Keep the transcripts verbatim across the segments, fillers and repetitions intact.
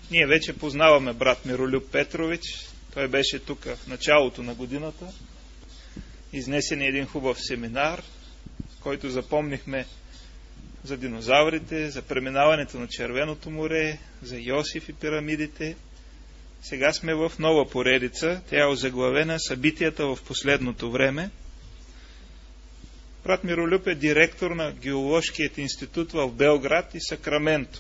Ние вече познаваме брат Миролюб Петрович. Той беше тук в началото на годината. Изнесен е един хубав семинар, който запомнихме за динозаврите, за преминаването на Червеното море, за Йосиф и пирамидите. Сега сме в нова поредица. Тя е озаглавена събитията в последното време. Брат Миролюб е директор на Геоложкият институт в Белград и Сакраменто.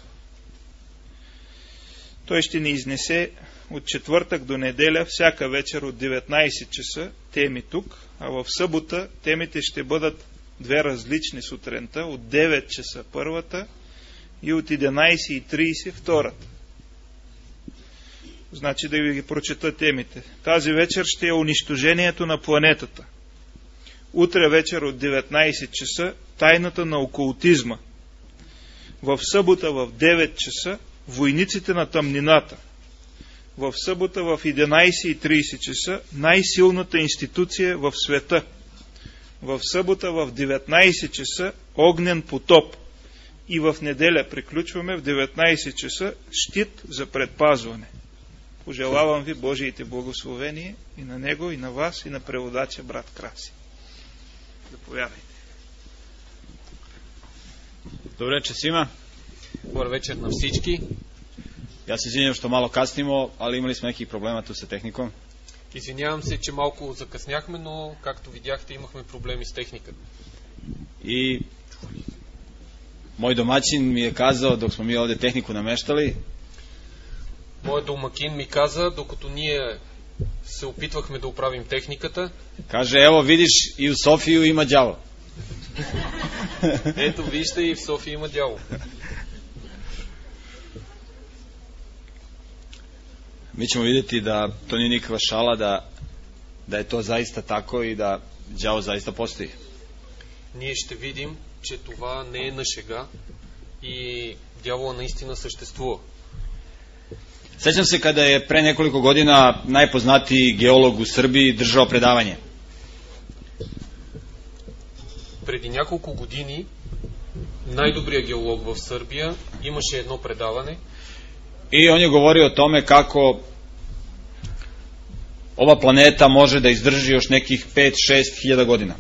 Той ще ни изнесе от четвъртък до неделя, всяка вечер от деветнайсет часа, теми тук, а в събота темите ще бъдат две различни сутринта, от девет часа първата и от единайсет и трийсет втората. Значи да ви ги прочета темите. Тази вечер ще е унищожението на планетата. Утре вечер от деветнайсет часа тайната на окултизма. В събота в девет часа войниците на тъмнината. В събота в единайсет и трийсет часа най-силната институция в света. В събота в деветнайсет часа огнен потоп. И в неделя приключваме в деветнайсет часа щит за предпазване. Пожелавам ви Божиите благословения и на него, и на вас, и на преводача брат Краси. Заповядайте. Добре, че си има. Добър вечер на всички. Ja se izvinjam što malo kasnimo, ali imali smo nekih problema tu sa tehnikom. Извинявам се, че малко закъсняхме, но както видяхте, имахме проблеми с техниката. I moj domaćin mi je kazao dok smo mi ovdje tehniku nameštali. Моят домакин ми каза, докато ние се опитвахме да оправим техниката. Kaže, evo vidiš, i u Sofiju ima đavo. Ето, вижте, и в София има дявол. Mi ćemo vidjeti da to nije nikakva šala, da, da je to zaista tako i da đavo zaista postoji. Ние ще видим, че това не е на шега и дявола наистина съществува. Sećam se kada je pre nekoliko godina najpoznatiji geolog u Srbiji držao predavanje. Преди няколко години най-добрият геолог в Сърбия имаше едно предаване. I on je govorio o tome kako ova planeta može da izdrži još nekih pet šest hiljada godina.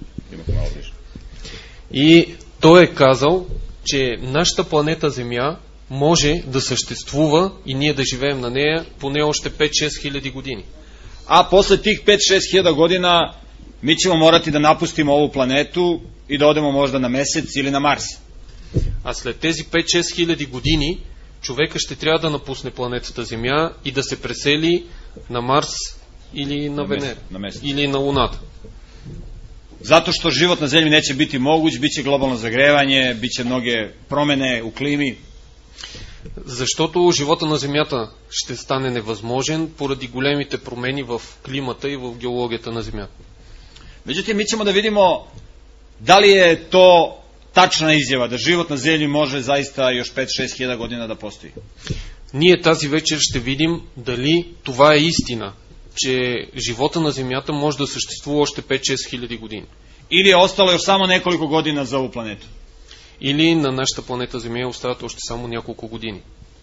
И той е казал, че нашата планета Земя може да съществува и ние да живеем на нея поне още пет-шест хиляди години. A posle tih pet šest hiljada godina mi ćemo morati da napustimo ovu planetu i da odemo možda na Mesec ili na Mars. А след тези пет-шест хиляди години човека ще трябва да напусне планетата Земя и да се пресели на Марс или на, на Венера, на или на Луната. Zato što život na zemlji neće biti moguć, bit će globalno zagrevanje, bit će mnoge promene u klimi. Защото живота на Земята ще стане невъзможен поради големите промени в климата и в геологията на Земята. Međutim, mi ćemo da vidimo da li je to tačna izjava, da život na zemlji može zaista još pet šest hiljada godina da postoji. Ние тази вечер ще видим дали това е истина, че живота на Земята може да съществува още пет-шест хиляди години. Или е остало još samo nekoliko godina za ovu planetu. Или на нашата планета Земя остават още само няколко години.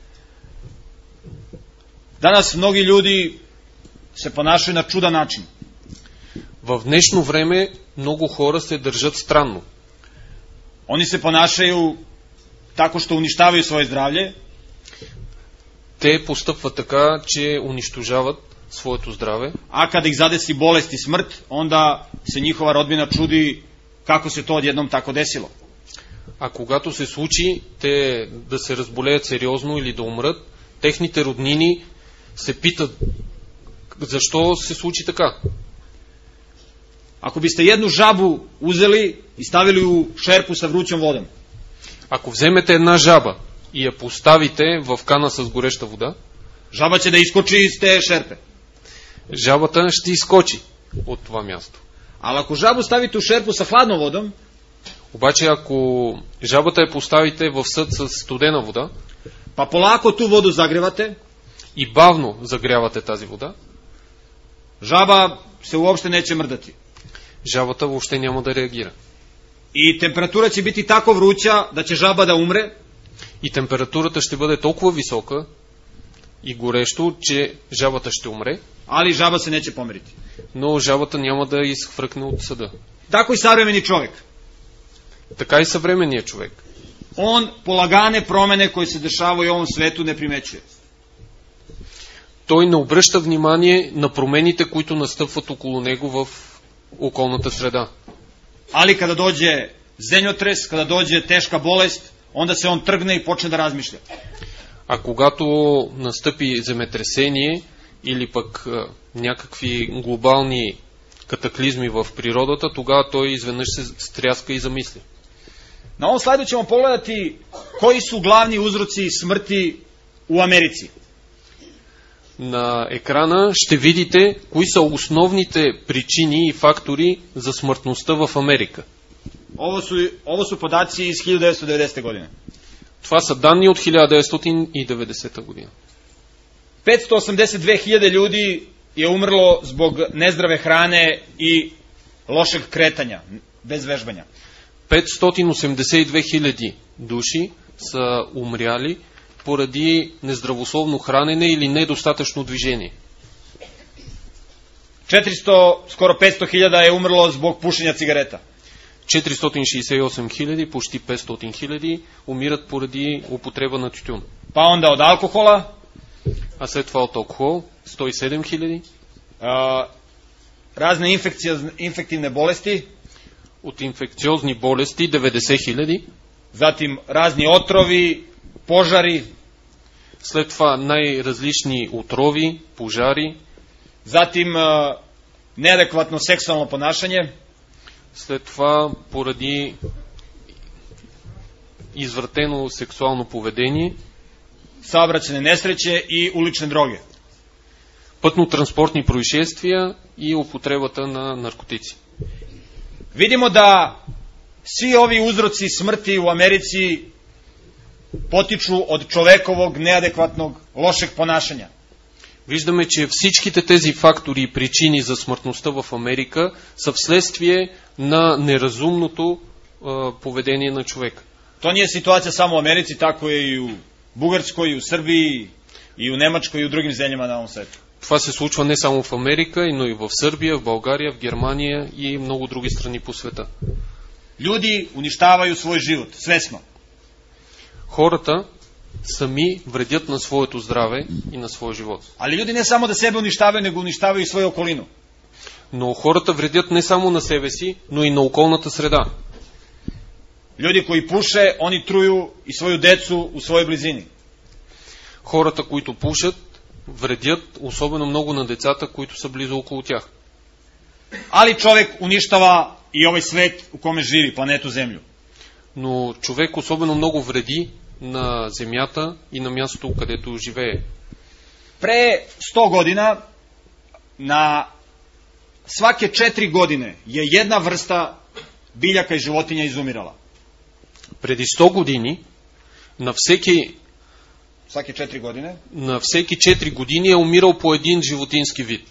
Danas mnogi ljudi se ponašaju na čudan način. В днешно време много хора се държат странно. Oni se ponašaju tako što uništavaju svoje zdravlje. Те постъпват така, че унищожават своето здраве. A kada ih zadesi bolest i smrt, onda se njihova rodbina čudi kako se to odjednom tako desilo. А когато се случи те да се разболеят сериозно или да умрат, техните роднини се питат защо се случи така. Ako biste jednu žabu uzeli i stavili u šerpu sa vrućom vodom, ако вземете една жаба и я поставите в кана с гореща вода, žaba će da iskoči iz te šerpe. Жабата ще изкочи от това място. Ali ako žabu stavite u šerpu sa hladnom vodom, обаче ако жабата я поставите в съд с студена вода, pa polako tu vodu zagrevate, и бавно загрявате тази вода, žaba se uopšte neće mrdati. жабата въобще няма да реагира. I temperatura će biti tako vruća da će žaba da umre. И температурата ще бъде толкова висока, и горещо, че жабата ще умре, ali žaba se neće pomeriti. но жабата няма да изхвъркне от съда. Tako i savremeni čovjek. Така и съвременният човек. On polagane promene koje se dešavaju u ovom svetu ne primećuje. Той не обръща внимание на промените, които настъпват около него в околната среда. Ali kada dođe zemljotres, kada dođe teška bolest, onda se on trgne i počne da razmišlja. А когато настъпи земетресение или пък а, някакви глобални катаклизми в природата, тогава той изведнъж се стряска и замисли. Na ovom slajdu ćemo pogledati koji su glavni uzroci smrti u Americi. На екрана ще видите кои са основните причини и фактори за смъртността в Америка. Ovo su, ovo su podaci iz hiljadu devetsto devedesete. godine. Това са данни от хиляда деветстотин и деветдесета година. petsto osamdeset dve hiljade ljudi je umrlo zbog nezdrave hrane i lošeg kretanja, bez vežbanja. петстотин осемдесет и две хиляди души са умряли поради нездравословно хранене или недостатъчно движение. četiristo, skoro petsto hiljada je umrlo zbog pušenja cigareta. четиристотин шейсет и осем хиляди, почти петстотин хиляди умират поради употреба на тютюн. Pa onda od alkohola, А след това от алкохол сто и седем хиляди, a, razne infekcije, infektivne bolesti, от инфекциозни болести деветдесет хиляди, zatim razni otrovi, požari, след това най-различни отрови, пожари, zatim a, neadekvatno seksualno ponašanje, след това поради извратено сексуално поведение, saobraćajne nesreće i ulične droge. пътно-транспортни происшествия и употребата на наркотици. Vidimo da svi ovi uzroci smrti u Americi potiču od čovekovog neadekvatnog, lošeg ponašanja. Виждаме, че всичките тези фактори и причини за смъртността в Америка са вследствие на неразумното а, поведение на човека. To nije situacija samo u Americi, tako je i u Bugarskoj, i u Srbiji, i u Nemačkoj, i u drugim zemljama na ovom svetu. Това се случва не само в Америка, но и в Сърбия, в България, в Германия и много други страни по света. Ljudi uništavaju svoj život, svesno. Хората сами вредят на своето здраве и на своя живот. Ali ljudi ne samo da sebe uništavaju, nego uništavaju i svoju okolinu. Но хората вредят не само на себе си, но и на околната среда. Ljudi koji puše, oni truju i svoju decu u svojoj blizini. Хората, които пушат, вредят особено много на децата, които са близо около тях. Ali čovek uništava i ovaj svet u kome živi, planetu Zemlju. Но човек особено много вреди на земята и на мястото, където живее. Pre sto godina, na svake četiri godine je jedna vrsta biljaka i životinja izumirala. Преди сто години на всеки, Svake četiri godine. на всеки четири години е умирал по един животински вид.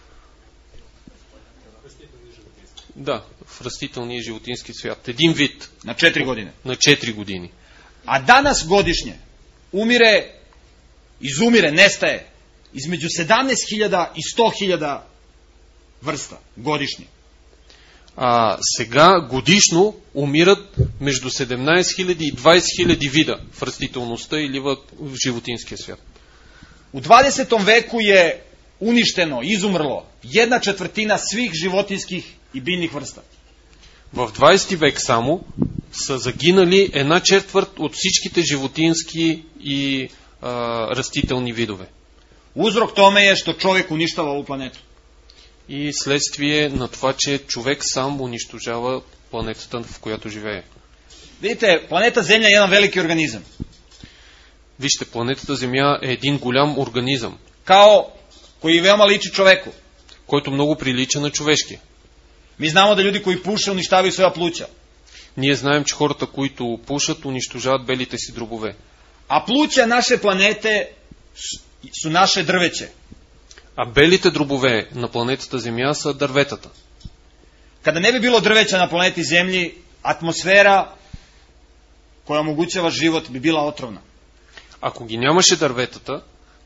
Да, в растителния и животински свят. Един вид Na četiri godine. на четири години. A danas godišnje umire, izumire, nestaje između sedamnaest hiljada i sto hiljada vrsta godišnje. А сега годишно умират между седемнайсет хиляди и двайсет хиляди вида в растителността или в животинския свят. U dvadesetom veku je uništeno, izumrlo jedna četvrtina svih životinskih i biljnih vrsta. В двайсети век само са загинали една четвърт от всичките животински и а, растителни видове. Uzrok tome je što čovjek uništava ovu planetu. И следствие на това, че човек сам унищожава планетата, в която живее. Vidite, planeta Zemlja je jedan veliki organizam. Вижте, планетата Земя е един голям организъм, Kao koji veoma liči čoveku. който много прилича на човешкия. Mi znamo da ljudi koji puše uništavaju svoja pluća. Ние знаем, че хората, които пушат, унищожават белите си дробове. A pluća naše planete su naše drveće. А белите дробове на планетата Земя са дърветата. Kada ne bi bilo drveća na planeti Zemlji, atmosfera koja omogućava život bi bila otrovna. Ако ги нямаше дърветата,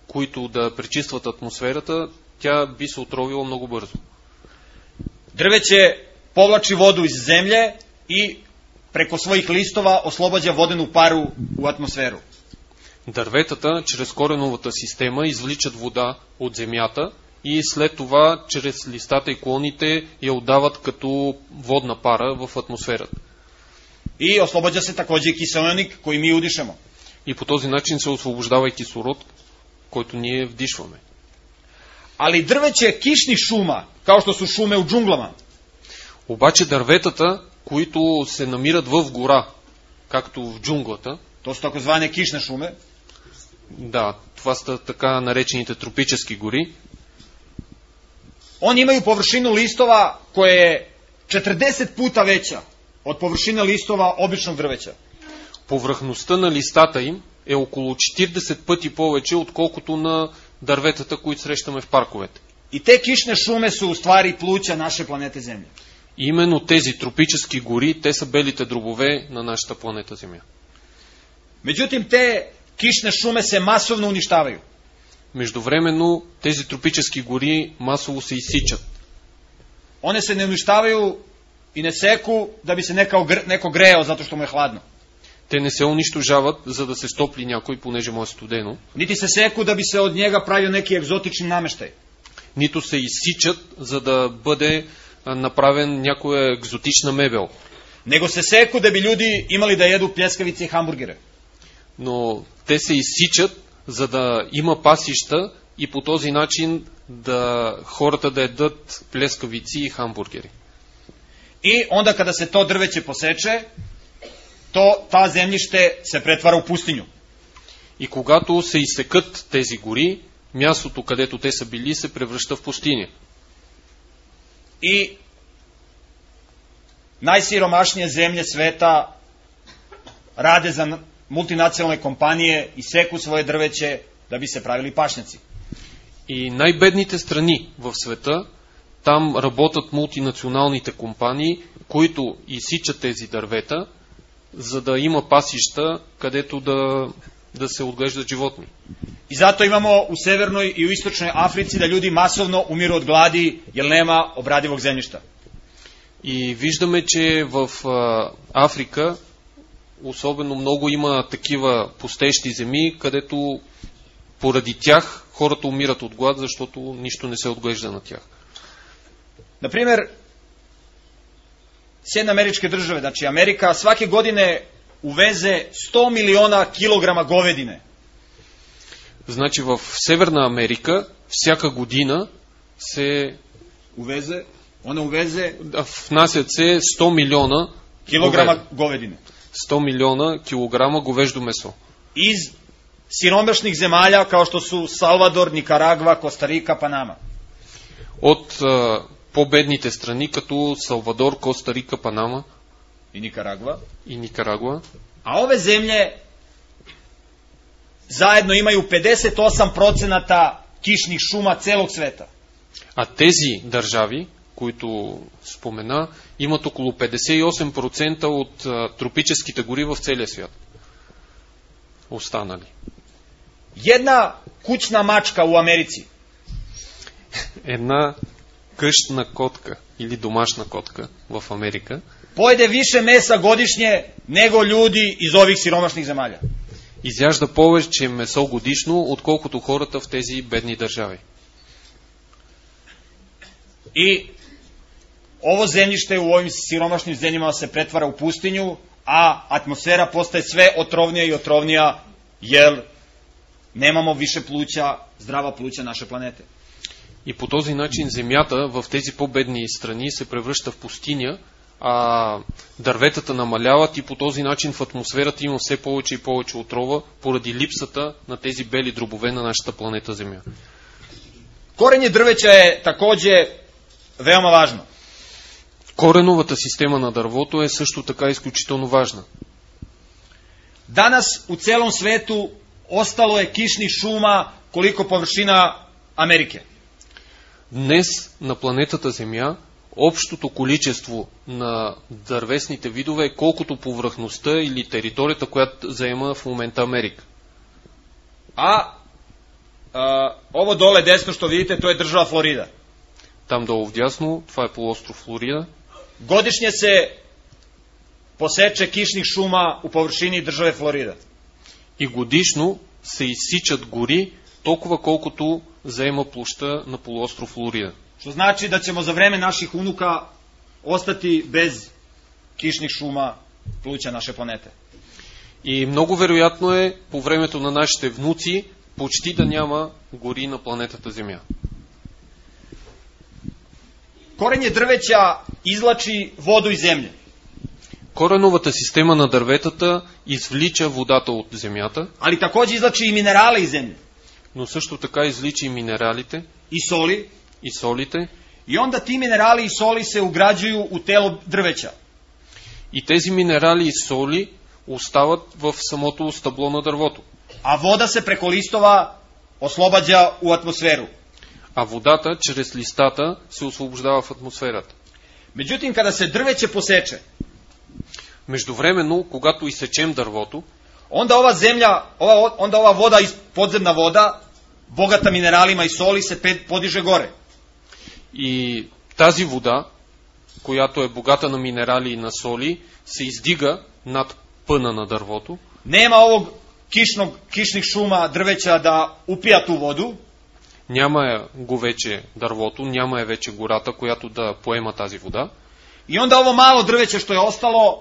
които да пречистват атмосферата, тя би се отровила много бързо. Drveće povlači vodu iz zemlje i preko svojih listova oslobađa vodenu paru u atmosferu. Дърветата, чрез кореновата система, извличат вода от земята и след това, чрез листата и клоните, я отдават като водна пара в атмосферата. I oslobađa se također i kiselnik koji mi udišemo. И по този начин се освобождава и кислород, който ние вдишваме. Ali drveće kišnih šuma, kao što su šume u džunglama, Обаче дърветата, които се намират в гора, както в джунглата, to su takozvane kišne šume, да, това са така наречените тропически гори, oni imaju površinu listova koja je četrdeset puta veća od površine listova običnog drveća. повърхността на листата им е около четиридесет пъти повече, отколкото на дърветата, които срещаме в парковете. I te kišne šume su u stvari pluća naše planete Zemlje. И именно тези тропически гори, те са белите дробове на нашата планета Земя. Međutim, te kišne šume se masovno uništavaju. Междувременно, тези тропически гори масово се изсичат. One se ne uništavaju i ne seku da bi se neko, neko grejao zato što mu je hladno. Те не се унищожават, за да се стопли някой, понеже му е студено. Niti se seku da bi se od njega pravio neki egzotični nameštaj. Нито се изсичат, за да бъде а, направен някоя екзотична мебел. Nego se seku da bi ljudi imali da jedu pljeskavice i hamburgere. Но те се изсичат, за да има пасища и по този начин да хората да едат плескавици и хамбургери. I onda kada se to drveće poseče, to ta zemljište se pretvara u pustinju. И когато се изсекат тези гори, мястото, където те са били, се превръща в пустиня. I najsiromašnije zemlje sveta rade za multinacionalne kompanije i seku svoje drveće da bi se pravili pašnjaci. И най-бедните страни в света, там работят мултинационалните компании, които изсичат тези дървета, за да има пасища, където да, да се отглеждат животни. I zato imamo u severnoj i u istočnoj Africi da ljudi masovno umiru od gladi jer nema obradivog zemljišta. И виждаме, че в а, Африка особено много има такива пустещи земи, където поради тях хората умират от глад, защото нищо не се отглежда на тях. Например, Sjedinjene Američke Države, znači Amerika svake godine uveze sto miliona kilograma govedine. Значи в Северна Америка всяка година се Uveze, ona uveze внасят се сто милиона kilograma govedine. сто милиона килограма говеждо месо. Iz siromašnih zemalja kao što su Salvador, Nikaragva, Kostarika, Panama. От а, по-бедните страни, като Салвадор, Коста Рика, Панама I Nikaragva. и Никарагуа. A ove zemlje zajedno imaju pedeset osam procenata kišnih šuma celog sveta. А тези държави, които спомена, имат около петдесет и осем процента от а, тропическите гори в целия свят. Останали. Jedna kućna mačka u Americi Една къщна котка или домашна котка в Америка pojede više mesa godišnje nego ljudi iz ovih siromašnih zemalja. изяжда повече месо годишно, отколкото хората в тези бедни държави. I ovo zemljište u ovim siromašnim zemljama se pretvara u pustinju, a atmosfera postaje sve otrovnija i otrovnija, jer nemamo više pluća, zdrava pluća naše planete. И по този начин земята в тези по-бедни страни се превръща в пустиня, а дърветата намаляват и по този начин в атмосферата има все повече и повече отрова поради липсата на тези бели дробове на нашата планета Земя. Korenje drveća je takođe veoma važno. Кореновата система на дървото е също така изключително важна. Danas u celom svetu ostalo je kišnih šuma koliko površina Amerike. Днес на планетата Земя общото количество на дървесните видове е колкото повърхността или територията, която заема в момента Америка. A а, ovo dole desno što vidite, to je država Florida. Там долу вдясно, това е полуостров Флорида. Godišnje se poseče kišnih šuma u površini države Florida. И годишно се изсичат гори толкова колкото заема площа на полуостров Флорида. Što znači da ćemo za vreme naših unuka ostati bez kišnih šuma pluća naše planete. И много вероятно е по времето на нашите внуци почти да няма гори на планетата Земя. Korenje drveća izlači vodu iz zemlje. Кореновата система на дърветата извлича водата от земята, Ali takođe izlači i minerale iz zemlje. но също така извлича и минералите, I soli. и солите. I onda ti minerali i soli se ugrađuju u telo drveća. И тези минерали и соли остават в самото стъбло на дървото. A voda se preko listova oslobađa u atmosferu. А водата, чрез листата, се освобождава в атмосферата. Međutim, kada se drveće poseče, Междувременно, когато изсечем дървото, onda ova zemlja, ova, onda ova voda, podzemna voda, bogata mineralima i soli, se podiže gore. и тази вода, която е богата на минерали и на соли, се издига над пъна на дървото. Nema ovog kišnog, kišnih šuma drveća da upija tu vodu. Няма го вече дървото, няма е вече гората, която да поема тази вода. I onda ovo malo drveće što je ostalo,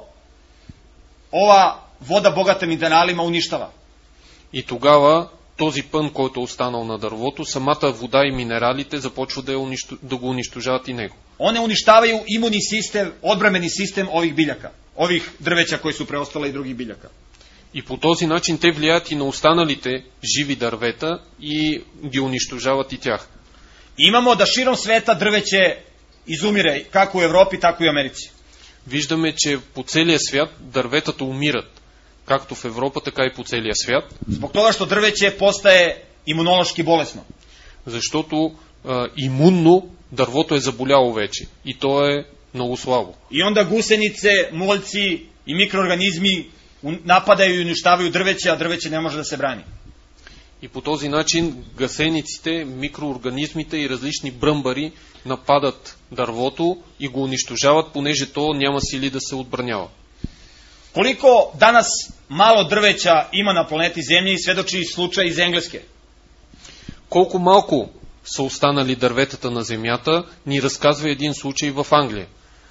ova voda bogata mineralima uništava. И тогава този пън, който е останал на дървото, самата вода и минералите започват да, е унищу... да го унищожават и него. One uništavaju imunni sistem, odbrambeni sistem ovih biljaka, ovih drveća koji su preostala i drugih biljaka. И по този начин те влияят и на останалите живи дървета и ги унищожават и тях. Imamo da širom sveta drveće izumire, kako u Evropi, tako i u Americi. Виждаме, че по целия свят дърветата умират, както в Европа, така и по целия свят. Zbog toga što drveće postaje imunološki bolesno. Защото а, имунно дървото е заболяло вече и то е много слабо. I onda gusenice, moljci i mikroorganizmi napadaju i uništavaju drveće, a drveće ne može da se brani. И по този начин гасениците, микроорганизмите и различни бръмбари нападат дървото и го унищожават, понеже то няма сили да се отбранява. Koliko danas malo drveća ima na planeti Zemlji, svedoči slučaj iz Engleske. Колко малко са останали дърветата на земята, ни разказва един случай в Англия.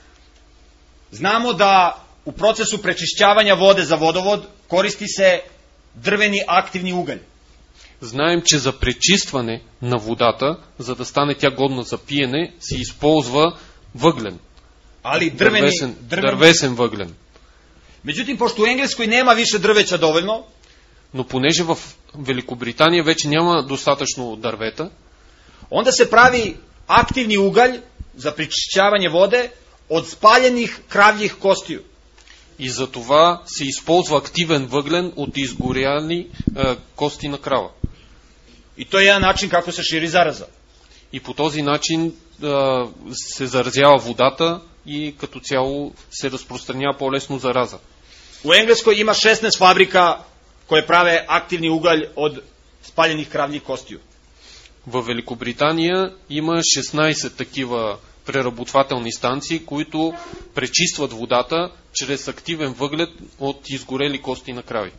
Znamo da u procesu prečišćavanja vode za vodovod koristi se drveni aktivni ugalj. Знаем, че за пречистване на водата, за да стане тя годна за пиене, се използва въглен. Ali drveni, Дървесен, drveni... дървесен въглен. Međutim, pošto u Engleskoj nema više drveća dovoljno, Но понеже в Великобритания вече няма достатъчно дървета, onda se pravi aktivni ugalj za prečišćavanje vode od spaljenih kravljih kostiju. и за това се използва активен въглен от изгоряли е, кости на крава. I to je jedan način kako se širi zaraza. И по този начин е, се заразява водата и като цяло се разпространява по-лесно зараза. U Engleskoj ima šesnaest fabrika koje prave aktivni ugalj od spaljenih kravljih kostiju. В Великобритания има шестнайсет такива преработвателни станции, които пречистват водата чрез активен въглед от изгорели кости на крави.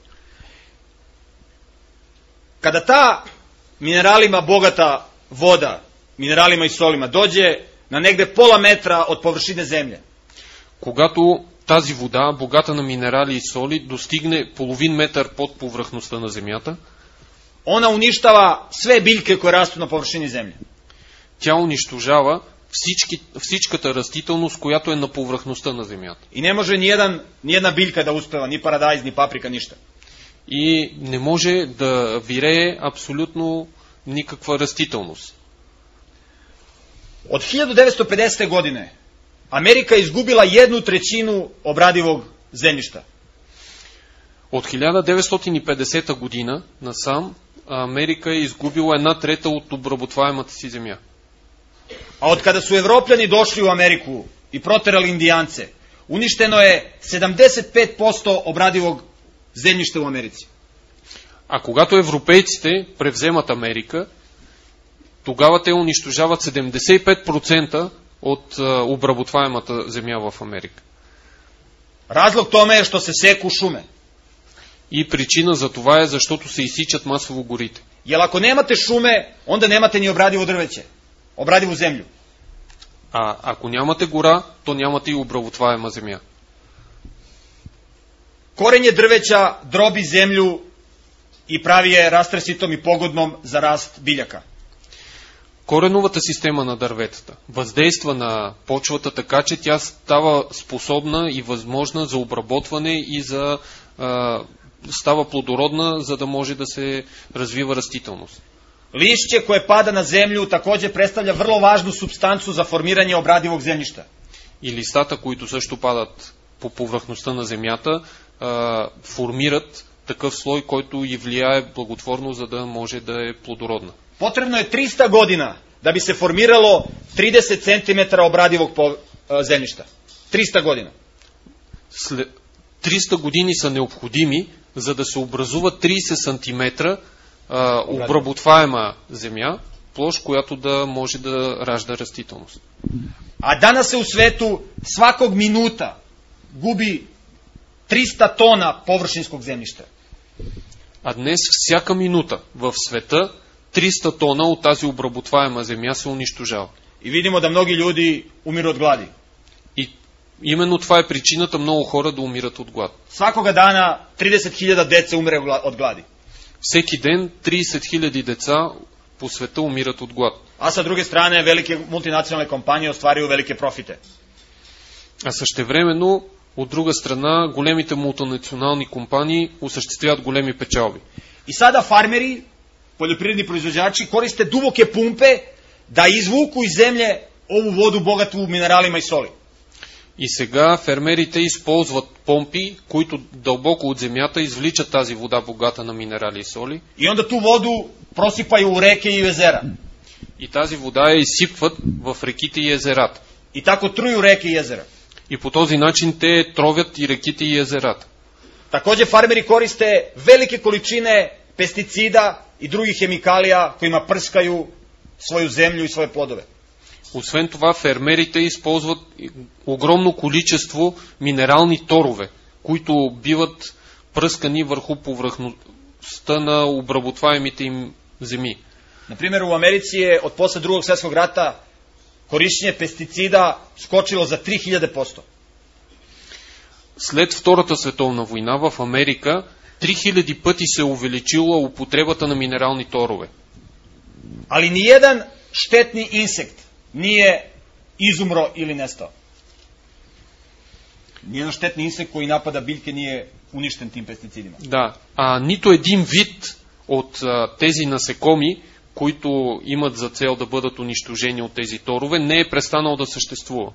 Kada ta mineralima bogata voda, mineralima i solima, dođe na negde pola metra od površine zemlje, Когато тази вода, богата на минерали и соли, достигне половин метър под повърхността на земята, ona uništava sve biljke koje rastu na površini zemlje. тя унищожава всички, всичката растителност, която е на повърхността на земята. I ne može ni, jedan, ni jedna biljka da uspeva, ni paradajz, ni paprika, ništa. И не може да вирее абсолютно никаква растителност. Od hiljadu devetsto pedesete. godine Amerika je izgubila jednu trećinu obradivog zemljišta. От хиляда деветстотин и петдесета година насам Америка е изгубила една трета от обработваемата си земя. A od kada su Evropljani došli u Ameriku i proterali Indijance, uništeno je sedamdeset pet posto obradivog zemljišta u Americi. А когато европейците превземат Америка, тогава те унищожават седемдесет и пет процента от а, обработваемата земя в Америка. Razlog tome je što se seku šume. И причина за това е, защото се изсичат масово горите. Jer ako nemate šume, onda nemate ni obradivo drveće, obradivu zemlju. А ако нямате гора, то нямате и обработваема земя. Korenje drveća drobi zemlju i pravi je rastresitom i pogodnom za rast biljaka. Кореновата система на дърветата въздейства на почвата така, че тя става способна и възможна за обработване и за а, става плодородна, за да може да се развива растителност. Lišće koje pada na zemlju također predstavlja vrlo važnu supstancu za formiranje obradivog zemljišta. И листата, които също падат по повърхността на земята, а, формират такъв слой, който и влияе благотворно, за да може да е плодородна. Potrebno je triста godina da bi se formiralo trideset centimetara obradivog po, a, zemljišta. triста година. След триста години са необходими, за да се образува тридесет сантиметра а, обработваема земя, площ, която да може да ражда растителност. A danas se u svetu svakog minuta gubi triста tona površinskog zemljišta. А днес всяка минута в света триста тона от тази обработваема земя се унищожава. I vidimo da mnogi ljudi umiru od gladi. И именно това е причината много хора да умират от глад. Svakoga dana trideset hiljada dece umre od gladi. Всеки ден тридесет хиляди деца по света умират от глад. A sa druge strane velike multinacionalne kompanije ostvaruju velike profite. А същевременно, от друга страна, големите мултинационални компании осъществяват големи печалби. I sada farmeri, poljoprivredni proizvođači, koriste duboke pumpe da izvuku iz zemlje ovu vodu bogatu mineralima i soli. И сега фермерите използват помпи, които дълбоко от земята извличат тази вода богата на минерали и соли. I onda tu vodu prosipaju u reke i jezera. И тази вода я изсипват в реките и езерата. I tako truju reke i jezera. И по този начин те тровят и реките и езерата. Također farmeri koriste velike količine pesticida i drugih hemikalija kojima prskaju svoju zemlju i svoje plodove. Освен това, фермерите използват огромно количество минерални торове, които биват пръскани върху повърхността на обработваемите им земи. Например, u Americi je od posle drugog svjetskog rata korištenje pesticida skočilo za tri hiljade posto. След Втората световна война в Америка три хиляди пъти се увеличила употребата на минерални торове. Ali ni jedan štetni insekt nije izumro ili nestao. Nijedan štetni insekt koji napada biljke nije uništen tim pesticidima. Да, а нито един вид от а, тези насекоми, които имат за цел да бъдат унищожени от тези торове, не е престанал да съществува.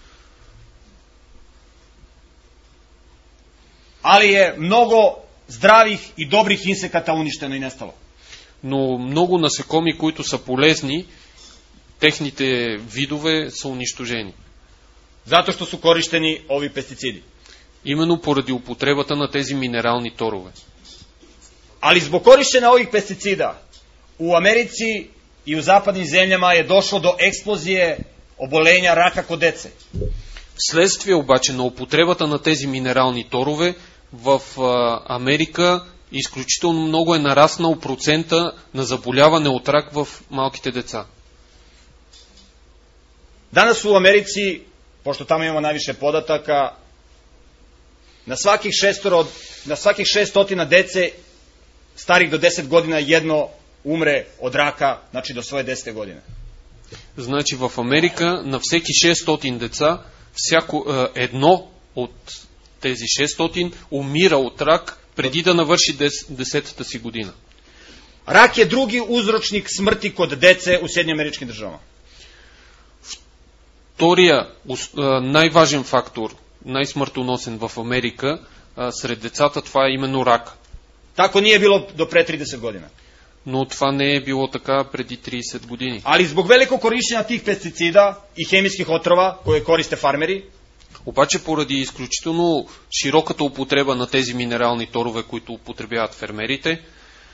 Ali je mnogo zdravih i dobrih insekata uništeno i nestalo. Но много насекоми, които са полезни, техните видове са унищожени. Zato što su korišteni ovi pesticidi. Именно поради употребата на тези минерални торове. Ali zbog korištenja ovih pesticida u Americi i u zapadnim zemljama je došlo do eksplozije obolenja raka kod dece. Вследствие обаче на употребата на тези минерални торове в а, Америка изключително много е нараснал процента на заболяване от рак в малките деца. Danas u Americi, pošto tamo imamo najviše podataka, na svakih šestoro, na svakih šestotina dece starih do deset godina jedno umre od raka, znači do svoje desete godine. Значи в Америка на всеки шестстотин деца, всяко е, едно от тези шестстотин умира от рак преди да навърши десетата си година. Rak je drugi uzročnik smrti kod dece u Sjedinjenim Američkim Državama. Втория най-важен фактор, най-смъртоносен в Америка сред децата, това е именно рак. Tako nije bilo do pre trideset godina. Но това не е било така преди тридесет години. Ali zbog velikog korištenja tih pesticida i hemijskih otrova koje koriste farmeri, обаче поради изключително широката употреба на тези минерални торове, които употребяват фермерите,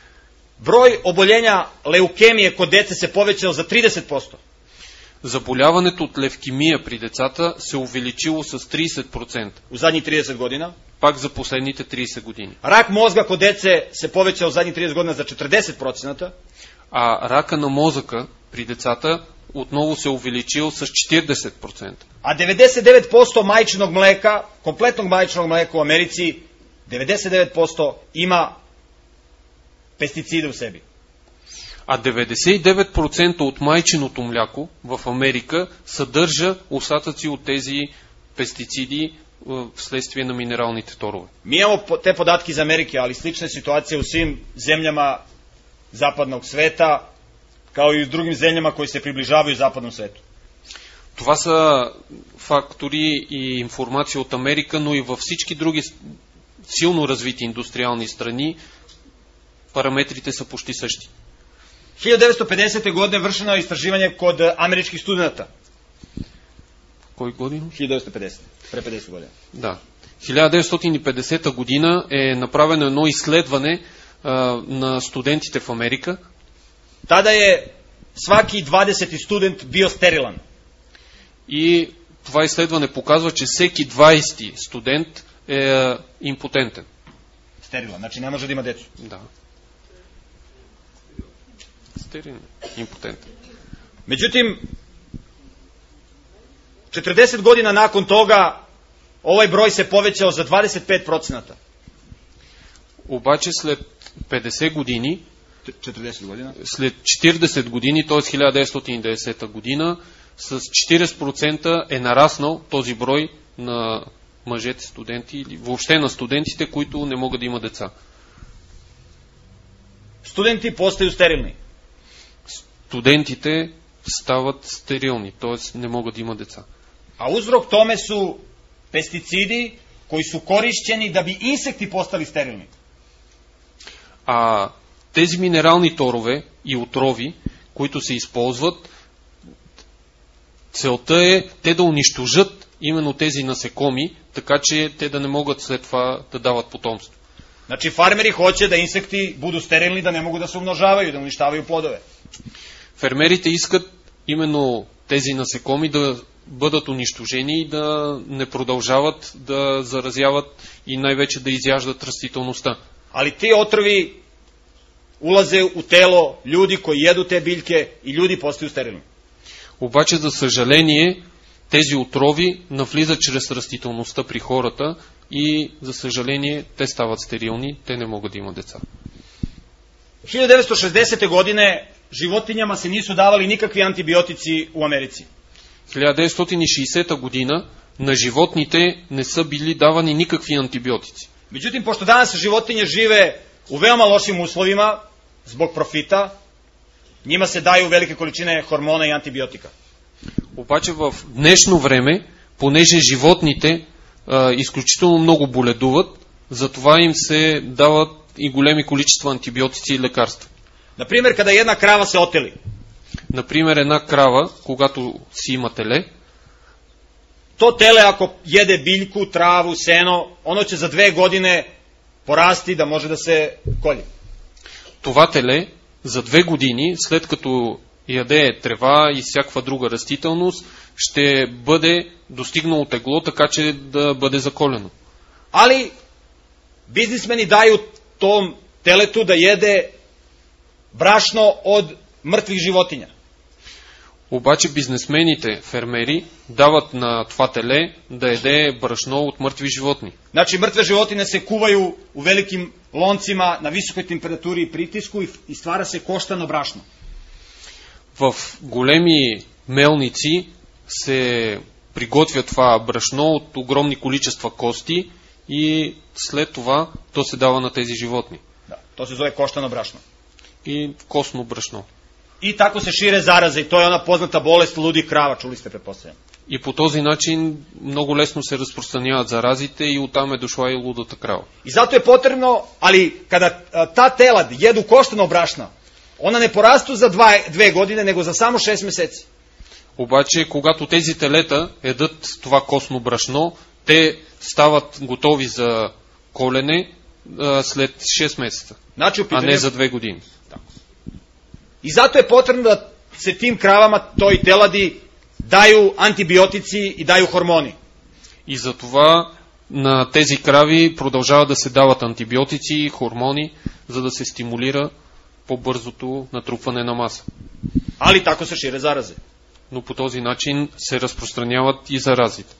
Broj oboljenja leukemije kod dece се povećao за тридесет процента. Заболяването от левкемия при децата се увеличило с тридесет процента. У заднji тридесет година. Пак за последните тридесет години. Рак мозга кod деце се povećao zadnjih тридесет година за четиридесет процента. А рака на мозъка при децата отново се увеличил с четиридесет процента. А деветдесет и девет процента майчиnog mleka, kompletnog majčinog mleka u Americi, деветдесет и девет процента има пестициди у sebi. А деветдесет и девет процента от майчиното мляко в Америка съдържа остатъци от тези пестициди вследствие на минералните торове. Mi imamo te podatke iz Amerike, ali slične situacije u svim zemljama zapadnog sveta, kao i u drugim zemljama koji se približavaju zapadnom svetu. Това са фактори и информация от Америка, но и във всички други силно развити индустриални страни параметрите са почти същи. хиляда деветстотин петдесета godine vršeno je istraživanje kod američkih studenata. Кой година? хиляда деветстотин петдесета, pre петдесет година. Да. хиляда деветстотин и петдесета година е направено едно изследване а, на студентите в Америка. Tada je svaki dvadeseti student bio sterilan. И това изследване показва, че всеки двадесети студент е импотентен. Стерилен, значи не може да има децо. Да. Стерилен, импотентен. Međutim, četrdeset godina nakon toga ovaj broj se povećao za двадесет пет процента. Обаче след петдесет години, четиридесет година, след четиридесет години, т.е. хиляда деветстотин и десета година, с четиридесет процента е нараснал този брой на мъжете студенти или въобще на студентите, които не могат да имат деца. Студенти постaju стерилни. Студентите стават стерилни, т.е. не могат да имат деца. А uzrok tome su pesticidi koji su korišćeni da bi insekti postali sterilni. А тези минерални торове и отрови, които се използват, целта е те да унищожат именно тези насекоми, така че те да не могат след това да дават потомство. Значи фармери hoće da insekti budu sterilni, da ne mogu da se umnožavaju, da uništavaju plodove. Фермерите искат именно тези насекоми да бъдат унищожени и да не продължават да заразяват и най-вече да изяждат растителността. Ali ti otrovi ulaze u telo ljudi koji jedu te biljke i ljudi postaju sterilni. Обаче, за съжаление, тези отрови навлизат чрез растителността при хората и, за съжаление, те стават стерилни, те не могат да имат деца. хиляда деветстотин шестдесета godine životinjama se nisu davali nikakvi antibiotici u Americi. хиляда деветстотин и шейсета година на животните не са били давани никакви антибиотици. Međutim, pošto danas životinje žive u veoma lošim uslovima zbog profita, njima se daju velike količine hormona i antibiotika. Обаче в днешно време, понеже животните а, изключително много боледуват, затова им се дават и големи количества антибиотици и лекарства. Например, kada jedna krava se oteli. Например, една крава, когато си има теле, to tele ako jede biljku, travu, seno, ono će za dve godine porasti da može da se kolje. Това теле за две години, след като яде трева и всякаква друга растителност, ще бъде достигнало тегло, така че да бъде заколено. Ali biznismeni daju tom teletu da jede brašno od mrtvih životinja. Обаче бизнесмените, фермери, дават на това теле да еде брашно от мъртви животни. Значи mrtve životinje se kuvaju u velikim loncima na visokoj temperaturi i pritisku i stvara se koštano brašno. В големи мелници се приготвя това брашно от огромни количества кости и след това то се дава на тези животни. Da, to se zove koštano brašno. И костно брашно. I tako se šire zaraze i to je ona poznata bolest ludi krava, čuli ste pretpostavljam. И по този начин много лесно се разпространяват заразите и оттам е дошла и лудата крава. I zato je potrebno, ali kada ta telad jedu koštano brašno, ona ne porastu za dva, dve godine, nego za samo šest meseci. Обаче, когато тези телета едат това костно брашно, те стават готови за колене а, след шест месеца, Значи, а не за две години. I zato je potrebno da se tim kravama, toj teladi, daju антибиотици и дaju хормони. И за това на тези крави продължават да се дават антибиотици и хормони, за да се стимулира по-бързото натрупване на маса. Али тако се шире заразе. Но по този начин се разпространяват и заразите.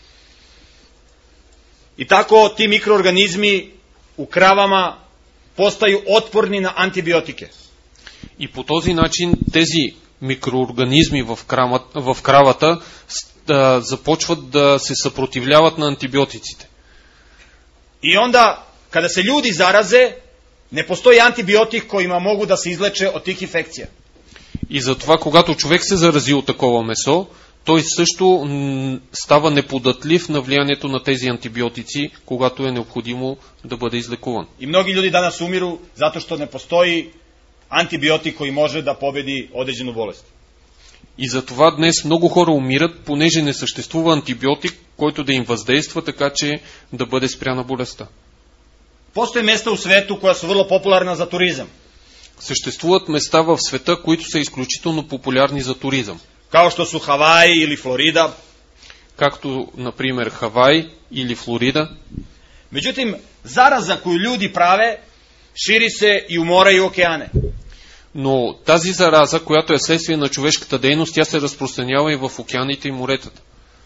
И тако ти микроорганизми у кравама постaju отпорни на антибиотике. И по този начин тези микроорганизми в, крама, в кравата да започват да се съпротивляват на антибиотиците. И онда, kada се ljudi zaraze, не постои антибиотик којима могу да се излече од тих инфекција. И затова, когато човек се зарази от такова месо, той също става неподатлив на влиянието на тези антибиотици, когато е необходимо да бъде излекуван. И многи ljudi danas umiru zato što не постои антибиотик кој може да победи одреđenu болест. И затова днес много хора умират, понеже не съществува антибиотик, който да им въздейства така, че да бъде спряна болестта. Постои места у свету која се врло популарна за туризам. Съществуват места в света, които са изключително популярни за туризъм. Као што су Хаваи или Флорида. Както, например, Хавай или Флорида. Меđutim, зараза коju ljudi праве, шири се и у мора и океане. Но тази зараза, която е следствие на човешката дейност, тя се разпространява и в океаните и моретата.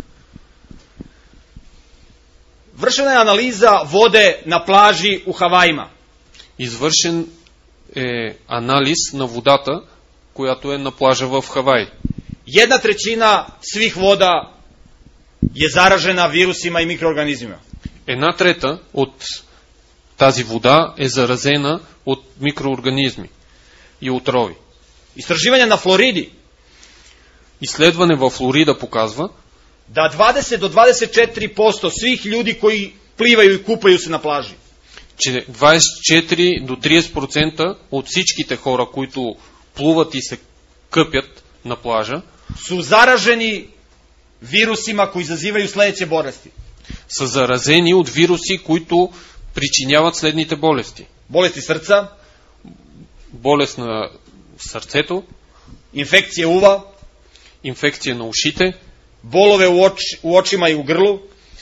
Вршена е анализа воде на плажи у Хаваима. Извършен е анализ на водата, която е на плажа в Хавай. Една тречина свих вода е заражена вирусима и микроорганизмима. Една трета от тази вода е заразена от микроорганизми и отрови. Истраживане на Флориди. Изследване в Флорида показва да двадесет до двадесет и четири процента свих ljudi koji plivaju i kupaju se на плажи, че двадесет и четири до тридесет процента от всичките хора, които плуват и се къпят на плажа, са заражени вирусима кои изазивaju следеće болести. Са заразени от вируси, които причиняват следните болести. Болести сърца, болест на сърцето, инфекция ува, инфекция на ушите, болове у, оч, у очима и у гърлу,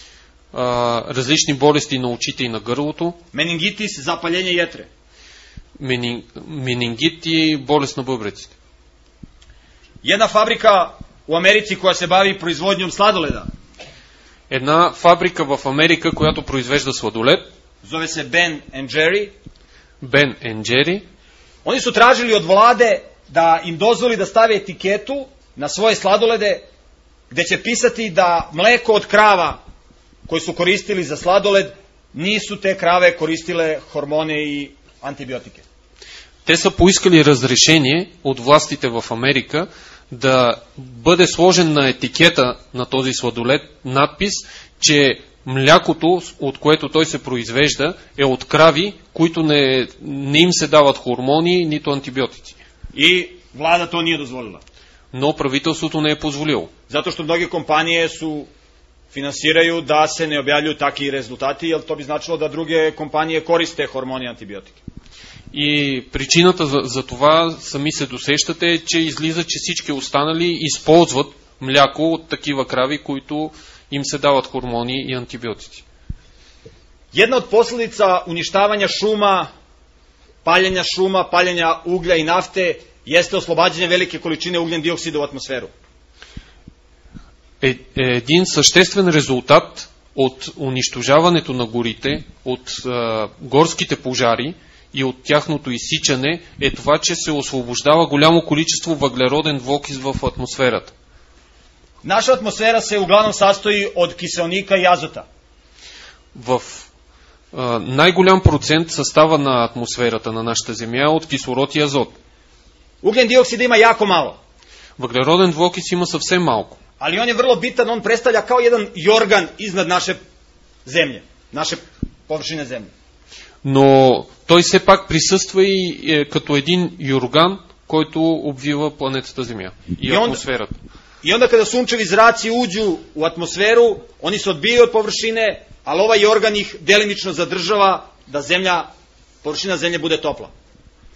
а, различни болести на очите и на гърлото, менингитис, запаление ятре, Менин, менингит и болест на бъбреците. Една фабрика у Америци, која се бави производњом сладоледа. Една фабрика в Америка, която произвежда сладолед, зове се Ben and Jerry. Ben and Jerry. Они su tražili od vlade da im dozvoli da stave etiketu na svoje sladolede gde će pisati da mleko od krava koje su koristili za sladoled nisu te krave koristile hormone и антибиотики. Те са поискали разрешение от властите в Америка да бъде сложен на етикета на този сладолед надпис, че млякото, от което той се произвежда, е от крави, които не, не им се дават хормони, нито антибиотици. И влада то не е дозволила. Но правителството не е позволило. Зато што многи компанije su finansiraju da se ne objavljuju takvi rezultati, jer to bi značilo da druge kompanije koriste hormoni i antibiotike. И причината за, за това, сами се досещате, е, че излиза, че всички останали използват мляко от такива крави, които им се дават хормони и антибиотици. Една od posljedica uništavanja šuma, paljenja šuma, paljenja uglja i nafte jeste oslobađanje velike količine ugljen dioksida u atmosferu. Е, е един съществен резултат от унищожаването на горите, от е, горските пожари и от тяхното изсичане е това, че се освобождава голямо количество въглероден двуокис в атмосферата. Наша атмосфера се uglavnom sastoji od kiselnika i azota. В е, най-голям процент състава на атмосферата на нашата Земя е от кислород и азот. Ugljen dioksida ima jako malo. Въглероден двуокис има съвсем малко. Ali on je vrlo bitan, on predstavlja kao jedan jorgan iznad naše zemlje, naše površine zemlje. Но той все пак присъства и е, като един юрган, който обвива планетата Земя и, и атмосферата. I onda kada sunčevi zraci uđu u atmosferu, oni se odbijaju od površine, ali ovaj jorgan ih delimično zadržava da zemlja, površina zemlje bude topla.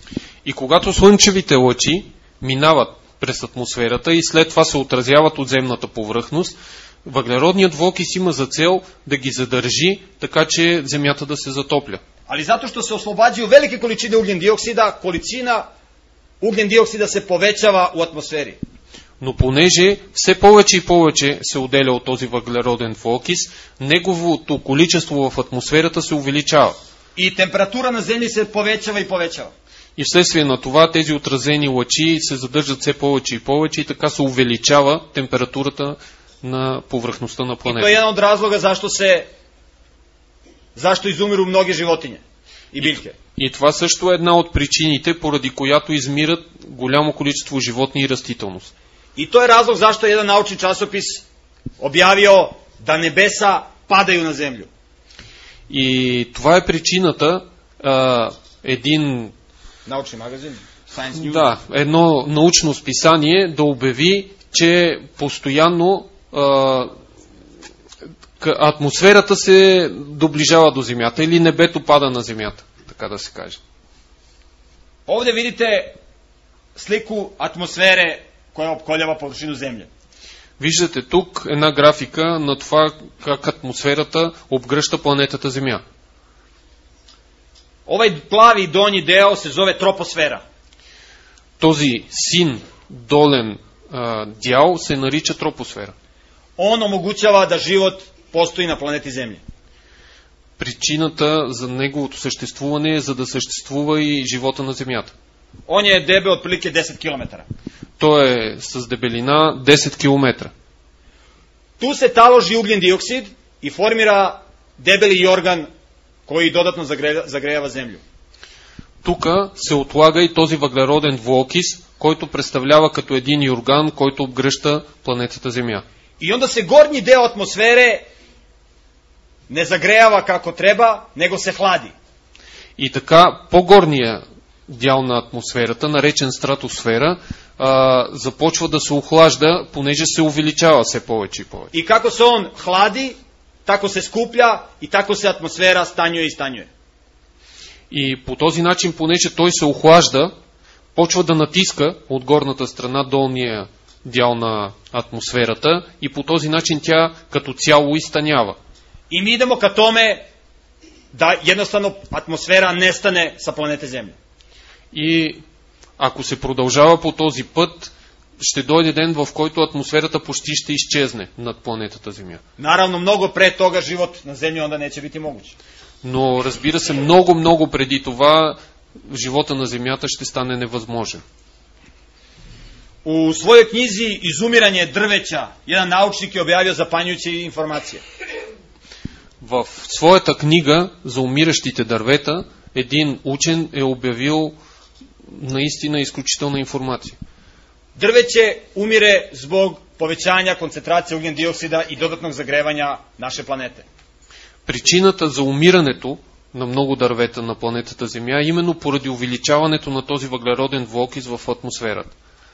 И когато слънчевите лъчи минават през атмосферата и след това се отразяват от земната повърхност, въглеродният двуокис има за цел да ги задържи, така че земята да се затопля. Ali zato što se oslobađaju velike količine ugljen dioksida, količina ugljen dioksida se povećava u atmosferi. Но понеже все повече и повече се отделя от този въглероден двуокис, неговото количество в атмосферата се увеличава. I temperatura na zemlji se povećava i povećava. И вследствие на това тези отразени лъчи се задържат все повече и повече и така се увеличава температурата на повърхността на I to je планета. jedan od razloga zašto se zašto izumiru mnoge životinje i biljke. И това също е една от причините, поради която измират голямо количество животни и растителност. I to je razlog zašto je jedan naučni časopis objavio da nebesa padaju na zemlju. И това е причината а, един Научни магазин, Science News. да, едно научно списание да обяви, че постоянно а, атмосферата се доближава до Земята или небето пада на Земята, така да се каже. Ovdje vidite sliku atmosfere koja opkoljava površinu zemlje. Виждате тук една графика на това как атмосферата обгръща планетата Земя. Ovaj plavi donji deo se zove troposfera. Този син долен а, дял се нарича тропосфера. On omogućava da život postoji na planeti Zemlji. Причината за неговото съществуване е за да съществува и живота на Земята. On je debel otprilike deset kilometara. Той е с дебелина десет километра. Tu se taloži ugljen dioksid i formira debeli jorgan koji dodatno zagre- zagrejava zemlju. Тук се отлага и този въглероден двуокис, който представлява като един юрган, който обгръща планетата Земя. I onda se gornji deo atmosfere ne zagrejava kako treba, nego se hladi. И така, по-горния дял на атмосферата, наречен стратосфера, а, започва да се охлажда, понеже се увеличава все повече и повече. I kako se on hladi, tako se skuplja i tako se atmosfera stanjuje i stanjuje. И по този начин, понеже той се охлажда, почва да натиска от горната страна долния дял на атмосферата и по този начин тя като цяло изтънява. I mi idemo ka tome da jednostavno atmosfera nestane sa planete Zemlje. И ако се продължава по този път, ще дойде ден, в който атмосферата почти ще изчезне над планетата Земя. Naravno, mnogo pre toga život na Zemlji onda neće biti moguć. Но разбира се, много, много преди това живота на Земята ще стане невъзможен. U svojoj knjizi Izumiranje drveća, jedan naučnik je objavio zapanjujuće informacije. В своята книга за умиращите дървета, един учен е обявил наистина изключителна информация. Drveće umire zbog povećanja koncentracije ugljen dioksida i dodatnog zagrevanja naše planete. Причината за умирането на много дървета на планетата Земя е именно поради увеличаването на този въглероден двуокис в атмосферата.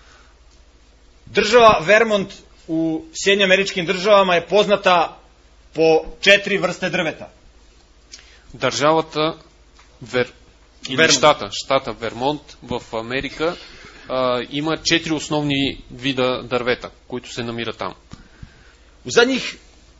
Država Vermont u Sjedinjenim Američkim Državama je poznata po četiri vrste drveta. Държавата Вер... или Вермонт. щата, щата Вермонт в Америка а, има четири основни вида дървета, които се намират там. U zadnjih,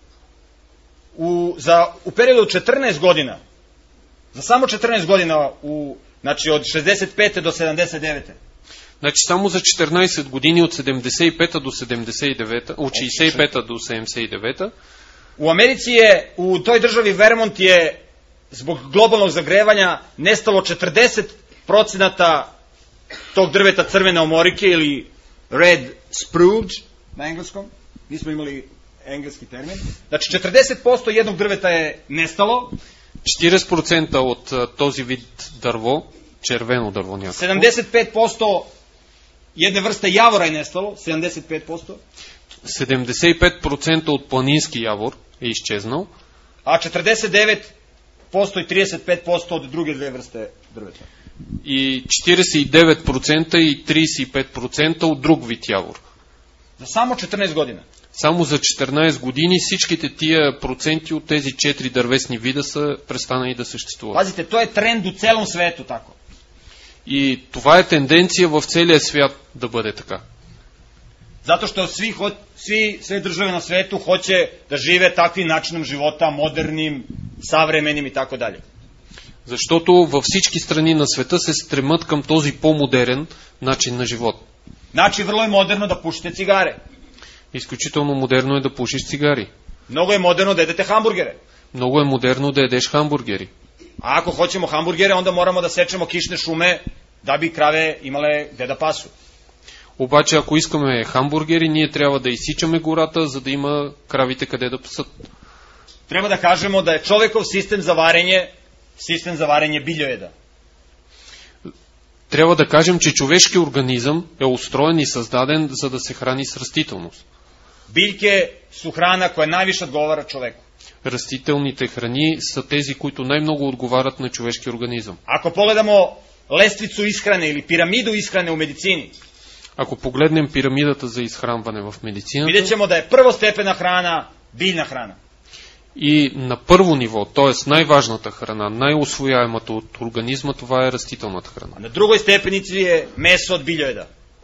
u, za, u periodu od četrnaest godina, za samo četrnaest godina, u, znači od šezdeset pete do sedamdeset devete. Значи само за четиринайсет години от седемдесет и пета до седемдесет и девета, от шейсет и пета до седемдесет и девета, U Americi je, u toj državi Vermont je zbog globalnog zagrevanja nestalo četrdeset procenata tog drveta crvene omorike ili red spruce na engleskom. Nismo imali engleski termin. Znači četrdeset posto jednog drveta je nestalo, четирийсет процента от а, този вид дърво, червено дърво някакво, sedamdeset pet posto jedne vrste javora je nestalo, sedamdeset pet posto, седемдесет и пет процента от планински явор е изчезнал, a četrdeset devet posto i trideset pet posto od druge dve vrste drveta. и четирийсет и девет процента и трийсет и пет процента от друг вид явор. Za samo četrnaest godina. Само за четиринайсет години всичките тия проценти от тези четири дървесни вида са престанали да съществуват. Pazite, to je trend u celom svetu tako. И това е тенденция в целия свят да бъде така. Zato što svi, ho- svi, sve države na svetu hoće da žive takvim načinom života, modernim, savremenim i tako dalje. Защото във всички страни на света се стремат към този по-модерен начин на живот. Znači, vrlo je moderno da pušite cigare. Изключително модерно е да пушиш цигари. Mnogo je moderno da jedete hamburgere. Много е модерно да едеш хамбургери. A ako hoćemo hamburgere, onda moramo da sečemo kišne šume da bi krave imale gde da pasu. Обаче, ако искаме хамбургери, ние трябва да изсичаме гората, за да има кравите къде да пасат. Treba da kažemo da je čovekov sistem za varenje, sistem za varenje biljojeda. Трябва да кажем, че човешки организъм е устроен и създаден, за да се храни с растителност. Biljke su hrana koja najviše odgovara čoveku. Растителните храни са тези, които най-много отговарят на човешки организъм. Ako pogledamo lestvicu ishrane ili piramidu ishrane u medicini, Ако погледнем пирамидата за изхранване в медицината, vidjet ćemo da je prvostepena hrana biljna hrana. и на първо ниво, т.е. най-важната храна, най-усвояемата от организма, това е растителната храна. A na drugoj stepenici je meso od biljojeda.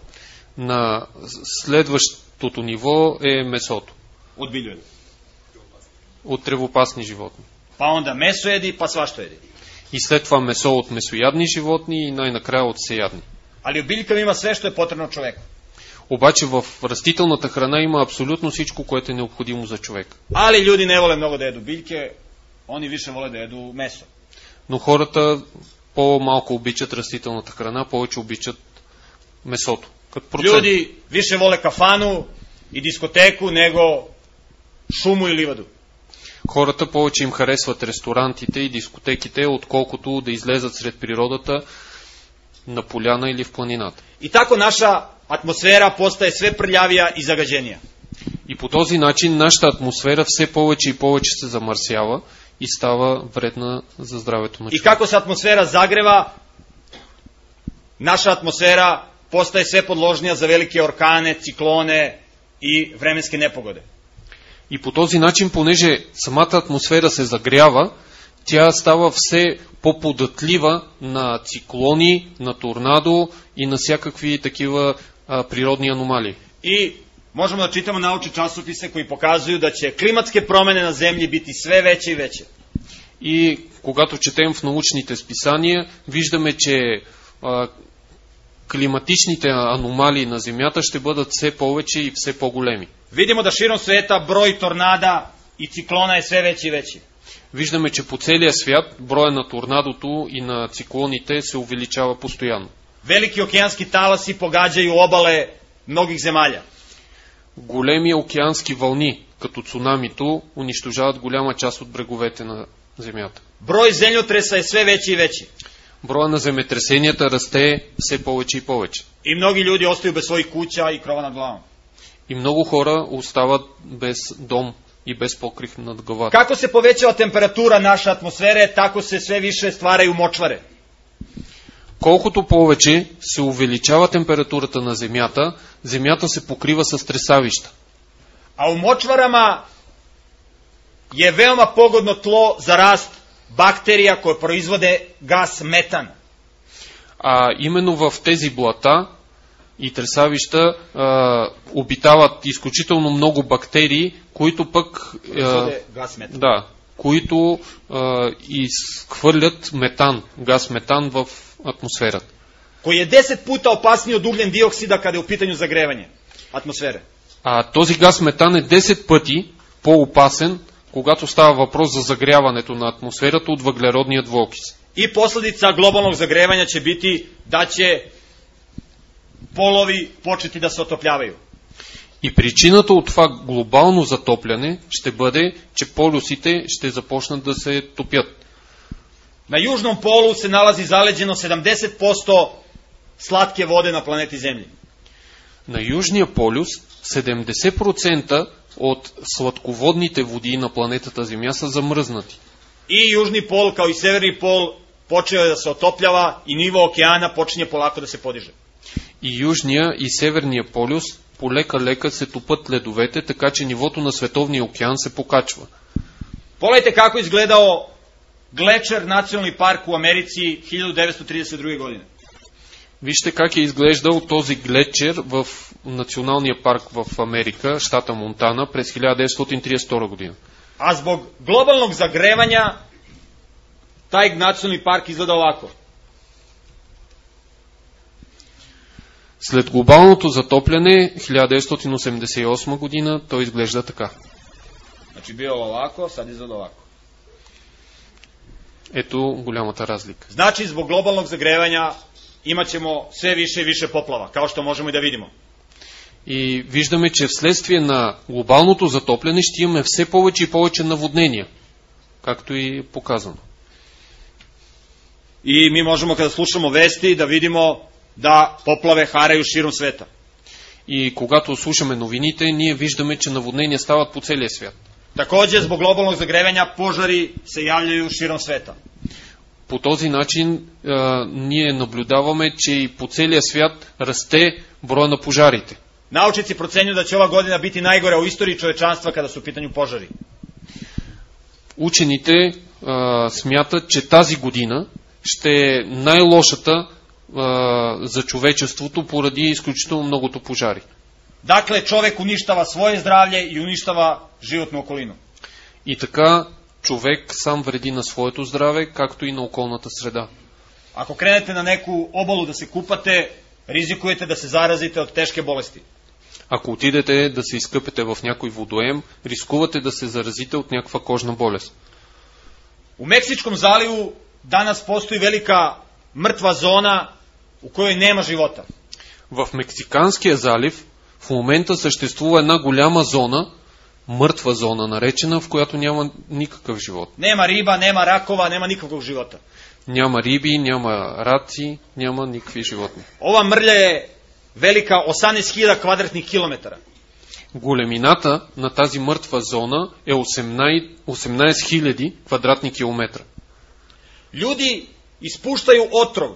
На следващото ниво е месото Od biljojeda. от тревопасни животни. Pa onda mesojedi, pa svašto jedi. И след това месо от месоядни животни и най-накрая от всеядни. Ali u biljkama ima sve što je potrebno čoveku. Обаче в растителната храна има абсолютно всичко, което е необходимо за човек. Ali ljudi ne vole mnogo da jedu biljke, oni više vole da jedu meso. Но хората по-малко обичат растителната храна, повече обичат месото. Като процент. Ljudi više vole kafanu i diskoteku nego šumu i livadu. Хората повече им харесват ресторантите и дискотеките, отколкото да излезат сред природата на поляна или в планината. I tako naša atmosfera postaje sve prljavija i zagađenija. И по този начин нашата атмосфера все повече и повече се замърсява и става вредна за здравето на I човека. kako se atmosfera zagreva, naša atmosfera postaje sve podložnija za velike orkane, ciklone i vremenske nepogode. И по този начин, понеже самата атмосфера се загрява, тя става все по-податлива на циклони, на торнадо и на всякакви такива а, природни аномалии. I možemo da čitamo naučne časopise koji pokazuju da će klimatske promene na zemlji biti sve veće i veće. И когато четем в научните списания, виждаме, че а, климатичните аномалии на Земята ще бъдат все повече и все по-големи. Vidimo da širom sveta broj tornada i ciklona je sve veći i veći. Виждаме, че по целия свят броя на торнадото и на циклоните се увеличава постоянно. Veliki okeanski talasi pogađaju obale mnogih zemalja. Големи океански вълни, като цунамито, унищожават голяма част от бреговете на Земята. Broj zemljotresa je sve veći i veći. Броя на земетресенията расте все повече и повече. I mnogi ljudi ostaju bez svojih kuća i krova nad glavom. И много хора остават без дом и без покрив над главата. Kako se povećava temperatura naše atmosfere, tako se sve više stvaraju močvare. Колкото повече се увеличава температурата на Земята, Земята се покрива с тресавища. A u močvarama je veoma pogodno tlo za rast bakterija koje proizvode gas metan. А именно в тези блата и тресавища а, обитават изключително много бактерии, които пък Proizvode gas metan. да, които а, изхвърлят метан, газ метан в атмосферата. Koji je deset puta opasniji od ugljen dioksida kada je u pitanju zagrevanje atmosfere. А този газ метан е десет пъти по-опасен, когато става въпрос за загряването на атмосферата от въглеродния двуокис. I posljedica globalnog zagrevanja će biti da će polovi početi da se otopljavaju. И причината от това глобално затопляне ще бъде, че полюсите ще започнат да се топят. Na južnom polu se nalazi zaleđeno sedamdeset posto slatke vode na planeti Zemlji. На Южния полюс седемдесет процента от сладководните води на планетата Земя са замръзнати. I južni pol kao i severni pol počeo je da se otopljava i nivo okeana počinje polako da se podiže. И Южния и Северния полюс полека-лека се топат ледовете, така че нивото на Световния океан се покачва. Pogledajte kako je izgledao Glečer nacionalni park u Americi hiljadu devetsto trideset druge godine. Вижте как е изглеждал този глечер в националния парк в Америка, щата Монтана, през хиляда деветстотин тридесет и втора година. А zbog globalnog zagrevanja taj nacionalni park izgleda ovako. След глобалното затопляне, хиляда деветстотин осемдесет и осма година, той изглежда така. Znači bio ovako, sad izgleda ovako. Ето голямата разлика. Znači zbog globalnog zagrevanja imaćemo sve više i više poplava, kao što možemo i da vidimo. И виждаме, че вследствие на глобалното затопляне ще имаме все повече и повече наводнения, както и показано. I mi možemo kada slušamo vesti da vidimo da poplave haraju širom sveta. И когато слушаме новините, ние виждаме, че наводнения стават по целия свят. Takođe, zbog globalnog zagrevanja požari se javljaju širom sveta. По този начин а, ние наблюдаваме, че и по целия свят расте броя на пожарите. Naučnici procenjuju da će ova godina biti najgora u istoriji čovečanstva kada su u pitanju požari. Учените а, смятат, че тази година ще е най-лошата а, за човечеството поради изключително многото пожари. Dakle, čovek uništava svoje zdravlje i uništava životnu okolinu. И така човек сам вреди на своето здраве, както и на околната среда. Ako krenete na neku obalu da se kupate, rizikujete da se zarazite od teške bolesti. Ако отидете да се изкъпете в някой водоем, рискувате да се заразите от някаква кожна болест. U Meksičkom zalivu danas postoji velika mrtva zona u kojoj nema života. В Мексиканския залив в момента съществува една голяма зона, мъртва зона наречена, в която няма никакъв живот. Nema riba, nema rakova, nema nikakvog života. Няма риби, няма раци, няма никакви животни. Ova mrlja je velika osamnaest hiljada kvadratnih kilometara. Големината на тази мъртва зона е осемнаесет хиляди квадратни километра. Ljudi ispuštaju otrov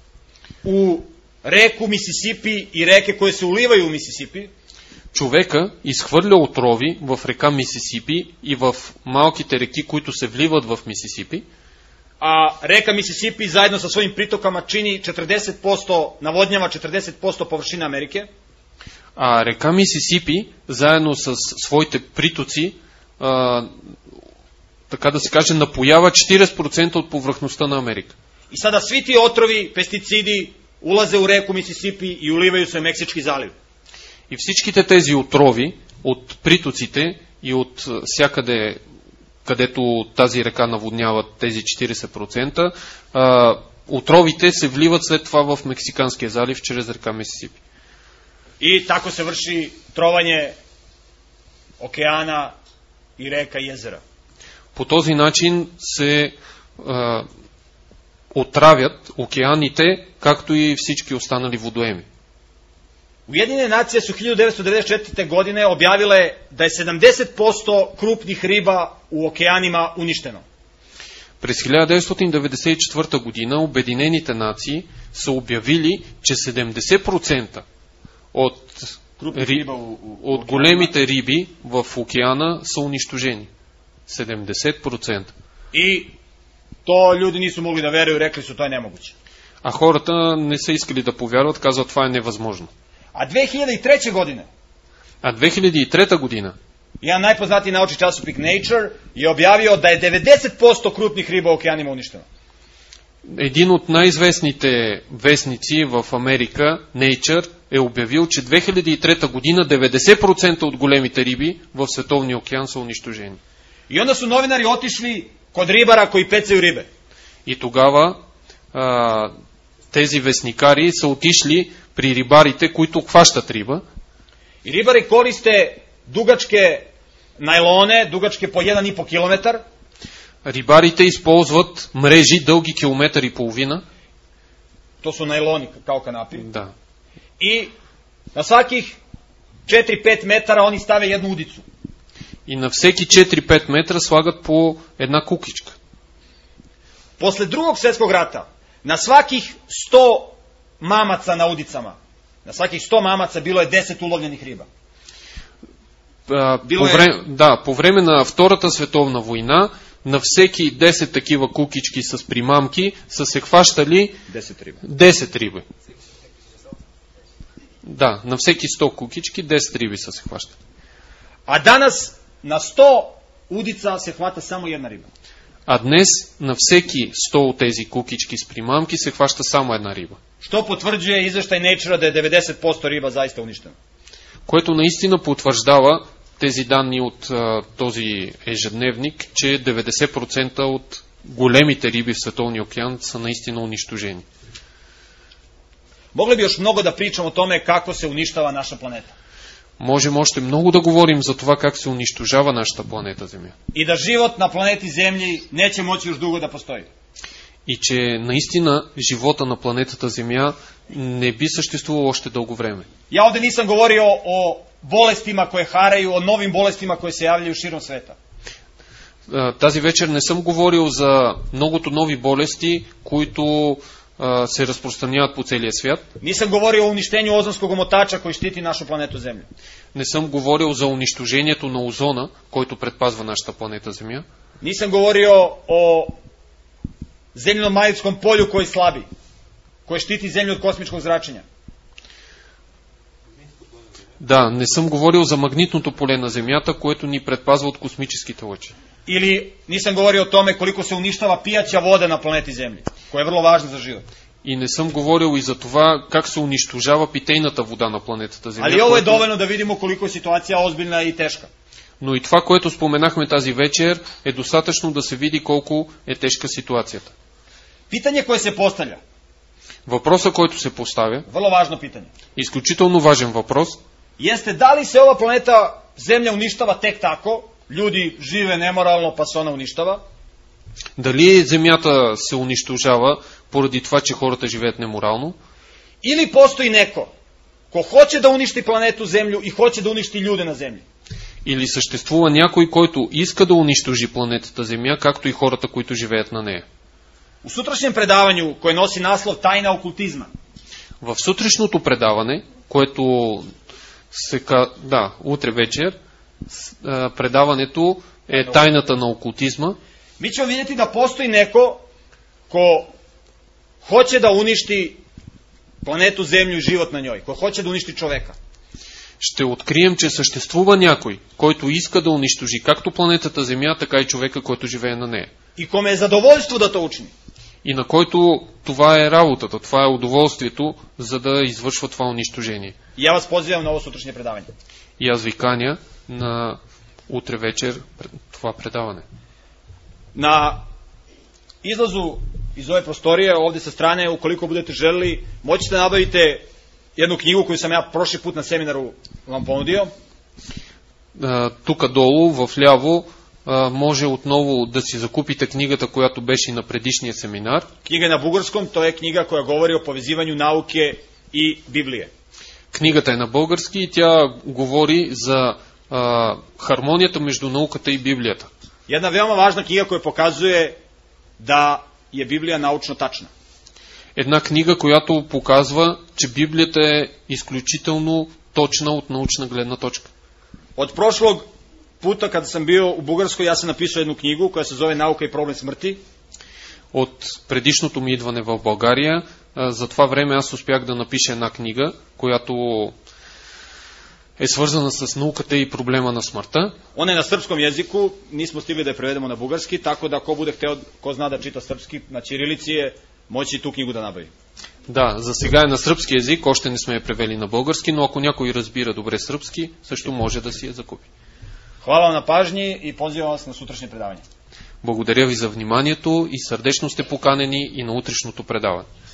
u reku Misisipi i reke koje se ulivaju u Misisipi. Човека изхвърля отрови в река Мисисипи и в малките реки, които се вливат в Мисисипи. A reka Misisipi zajedno sa svojim pritokama čini četrdeset posto, navodnjava četrdeset posto površine Amerike. А река Мисисипи, заедно с своите притоци, а, така да се каже, напоява четиридесет процента от повърхността на Америка. I sada svi ti otrovi, pesticidi ulaze u reku Misisipi i ulivaju se u Meksički zaliv. И всичките тези отрови от притоците и от всякъде, където тази река наводнява тези четиридесет процента, а, отровите се вливат след това в Мексиканския залив чрез река Мисисипи. I tako se vrši trovanje okeana i reka i jezera. По този начин се а, отравят океаните, както и всички останали водоеми. Ujedinjene nacije su hiljadu devetsto devedeset četvrte. godine objavile da je sedamdeset posto krupnih riba u okeanima uništeno. През хиляда деветстотин деветдесет и четвърта година Обединените нации са обявили, че седемдесет процента от, ри... от големите риби в океана са унищожени. седемдесет процента. I to ljudi nisu mogli da veruju, rekli su to je nemoguće. А хората не са искали да повярват, казват това е невъзможно. A dve hiljade treće. godine А две хиляди и трета година jedan najpoznatiji naučni časopis Nature je objavio da je devedeset posto krupnih riba u okeanima uništeno. един от най-известните вестници в Америка, Nature, е обявил, че две хиляди и трета година деветдесет процента от големите риби в Световния океан са унищожени. I onda su novinari otišli kod ribara koji pecaju ribe. И тогава а, тези вестникари са отишли при рибарите, които хващат риба. I ribari koriste dugačke najlone, dugačke po jedan i po kilometar. Рибарите използват мрежи дълги километър и половина. To su najloni kao kanapi. Да. I na svakih četiri pet metara oni stave jednu udicu. И на всеки четири-пет метра слагат по една кукичка. Posle drugog svjetskog rata, na svakih sto mamaca na udicama, na svakih sto mamaca bilo je deset ulovljenih riba. А, Било по, е... време, да, по време на Втората световна война, на всеки десет такива кукички с примамки са се хващали десет риби. десет риби. Да, на всеки сто кукички десет риби са се хващат. А данас на сто удица се хвата само една риба. А днес на всеки сто от тези кукички с примамки се хваща само една риба. Што потврđuje извештај Nature да е деветдесет проценти риба заista уништена. Което наистина потвърждава тези данни от а, този ежедневник, че деветдесет процента от големите риби в Световния океан са наистина унищожени. Могли би još много да pričamo o tome kako se uništava naša planeta. Можем още много да говорим за това как се унищожава нашата планета Земя. И да живот на планети Землji neće moći još dugo da postoji. И че наистина живота на планетата Земя не би съществувал още дълго време. Ja ovde nisam govorio o bolestima koje haraju, o novim bolestima koje se javljaju širom sveta. Тази вечер не съм говорил за многото нови болести, които а, се разпространяват по целия свят. Nisam govorio o uništenju ozonskog omotača koji štiti našu planetu Zemlju. Не съм говорил за унищожението на озона, който предпазва нашата планета Земя. Nisam govorio o zemljinom magnetskom polju koji slabi, koje štiti Zemlju od kosmičkog zračenja. Да, не съм говорил за магнитното поле на Земята, което ни предпазва от космическите лъчи. Ili nisam govorio o tome koliko se uništava pijaća voda na planeti Zemlji, koja je vrlo važna za život. И не съм говорил и за това как се унищожава питейната вода на планетата Земя. Ali ovo je което... dovoljno da vidimo koliko je situacija ozbiljna i teška. Но и това, което споменахме тази вечер, е достатъчно да се види колко е тежка ситуацията. Pitanje koje se postavlja, Въпросът, който се поставя, vrlo važno pitanje, изключително важен въпрос, jeste da li se ova planeta Zemlja uništava tek tako, ljudi žive nemoralno pa se ona uništava, дали Земята се унищожава поради това, че хората живеят неморално, ili postoji neko ko hoće da uništi planetu Zemlju i hoće da uništi ljude na Zemlji. или съществува някой, който иска да унищожи планетата Земя, както и хората, които живеят на нея. U sutrašnjem predavanju koje nosi naslov Tajna okultizma, В сутрешното предаване, което се ка... да, утре вечер, а, предаването е Тайната на окултизма. mi ćemo vidjeti da postoji neko ko hoće da uništi planetu Zemlju i život na njoj, ko hoće da uništi čoveka. Ще открием, че съществува някой, който иска да унищожи както планетата Земя, така и човека, който живее на нея. I kome je zadovoljstvo da to učini. И на който това е работата, това е удоволствието, за да извършва това унищожение. I ja vas pozivam na ovo sutrašnje predavanje. И аз ви каня на утре вечер това предаване. Na izlazu iz ove prostorije, ovde sa strane, ukoliko budete želeli, moćete da nabavite jednu knjigu koju sam ja prošli put na seminaru vam ponudio. Тук долу, в ляво, може отново да си закупите книгата, която беше на предишния семинар. Knjiga je na bugarskom, to je knjiga koja govori o povezivanju nauke i Biblije. Книгата е на български и тя говори за а, хармонията между науката и Библията. Jedna veoma važna knjiga koja pokazuje da je Biblija naučno tačna. Една книга, която показва, че Библията е изключително точна от научна гледна точка. Od prošlog puta kada sam bio u Bugarskoj, ja sam napisao jednu knjigu koja se zove Nauka i problem smrti. От предишното ми идване в България, за това време аз успях да напиша една книга, която е свързана с науката и проблема на смъртта. Ona je na srpskom jeziku, nismo stigli da je prevedemo na bugarski, tako da ko bude hteo, ko zna da čita srpski, na ćirilici je, moći tu knjigu да наbavi. Да, за сега е на сръбски език, още не сме я превели на български, но ако някой разбира добре сръбски, също може да си я закупи. Hvala vam na pažnji i pozivam vas na sutrašnje predavanje. Благодаря ви за вниманието и сърдечно сте поканени и на утрешното предаване.